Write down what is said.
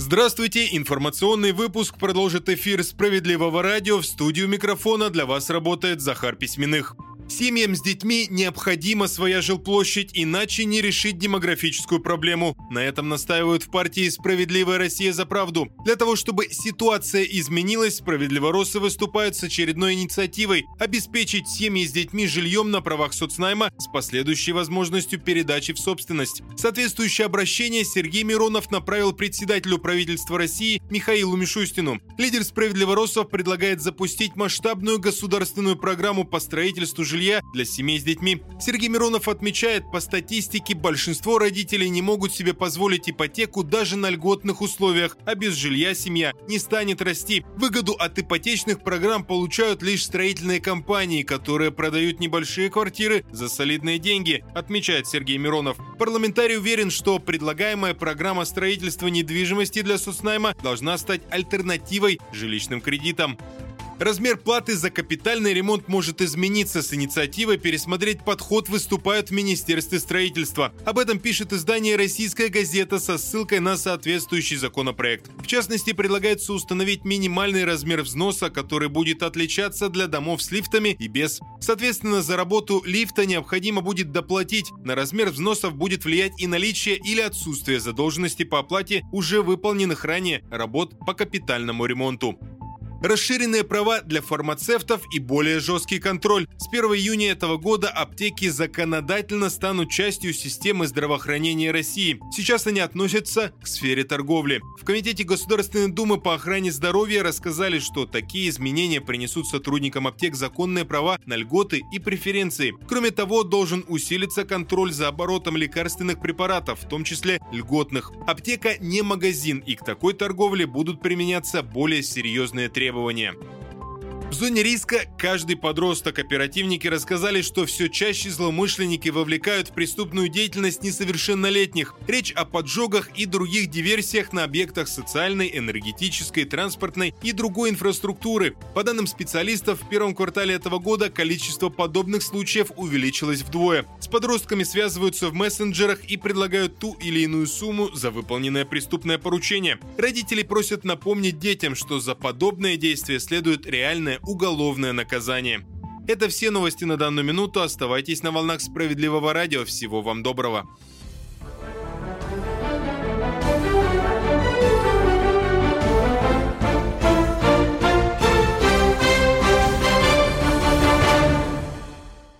Здравствуйте! Информационный выпуск продолжит эфир «Справедливого радио». В студию микрофона для вас работает Захар Письменных. Семьям с детьми необходима своя жилплощадь, иначе не решить демографическую проблему. На этом настаивают в партии «Справедливая Россия за правду». Для того, чтобы ситуация изменилась, справедливоросы выступают с очередной инициативой обеспечить семьи с детьми жильем на правах соцнайма с последующей возможностью передачи в собственность. Соответствующее обращение Сергей Миронов направил председателю правительства России Михаилу Мишустину. Лидер справедливоросов предлагает запустить масштабную государственную программу по строительству жилья для семей с детьми. Сергей Миронов отмечает, по статистике большинство родителей не могут себе позволить ипотеку даже на льготных условиях, а без жилья семья не станет расти. Выгоду от ипотечных программ получают лишь строительные компании, которые продают небольшие квартиры за солидные деньги, отмечает Сергей Миронов. Парламентарий уверен, что предлагаемая программа строительства недвижимости для соцнайма должна стать альтернативой жилищным кредитам. Размер платы за капитальный ремонт может измениться. С инициативой пересмотреть подход выступают в Министерстве строительства. Об этом пишет издание «Российская газета» со ссылкой на соответствующий законопроект. В частности, предлагается установить минимальный размер взноса, который будет отличаться для домов с лифтами и без. Соответственно, за работу лифта необходимо будет доплатить. На размер взносов будет влиять и наличие или отсутствие задолженности по оплате уже выполненных ранее работ по капитальному ремонту. Расширенные права для фармацевтов и более жесткий контроль. С 1 июня этого года аптеки законодательно станут частью системы здравоохранения России. Сейчас они относятся к сфере торговли. В Комитете Государственной Думы по охране здоровья рассказали, что такие изменения принесут сотрудникам аптек законные права на льготы и преференции. Кроме того, должен усилиться контроль за оборотом лекарственных препаратов, в том числе льготных. Аптека не магазин, и к такой торговле будут применяться более серьезные требования. В зоне риска каждый подросток. Оперативники рассказали, что все чаще злоумышленники вовлекают в преступную деятельность несовершеннолетних. Речь о поджогах и других диверсиях на объектах социальной, энергетической, транспортной и другой инфраструктуры. По данным специалистов, в первом квартале этого года количество подобных случаев увеличилось вдвое. С подростками связываются в мессенджерах и предлагают ту или иную сумму за выполненное преступное поручение. Родители просят напомнить детям, что за подобные действия следует реальное уголовное наказание. Это все новости на данную минуту. Оставайтесь на волнах Справедливого радио. Всего вам доброго.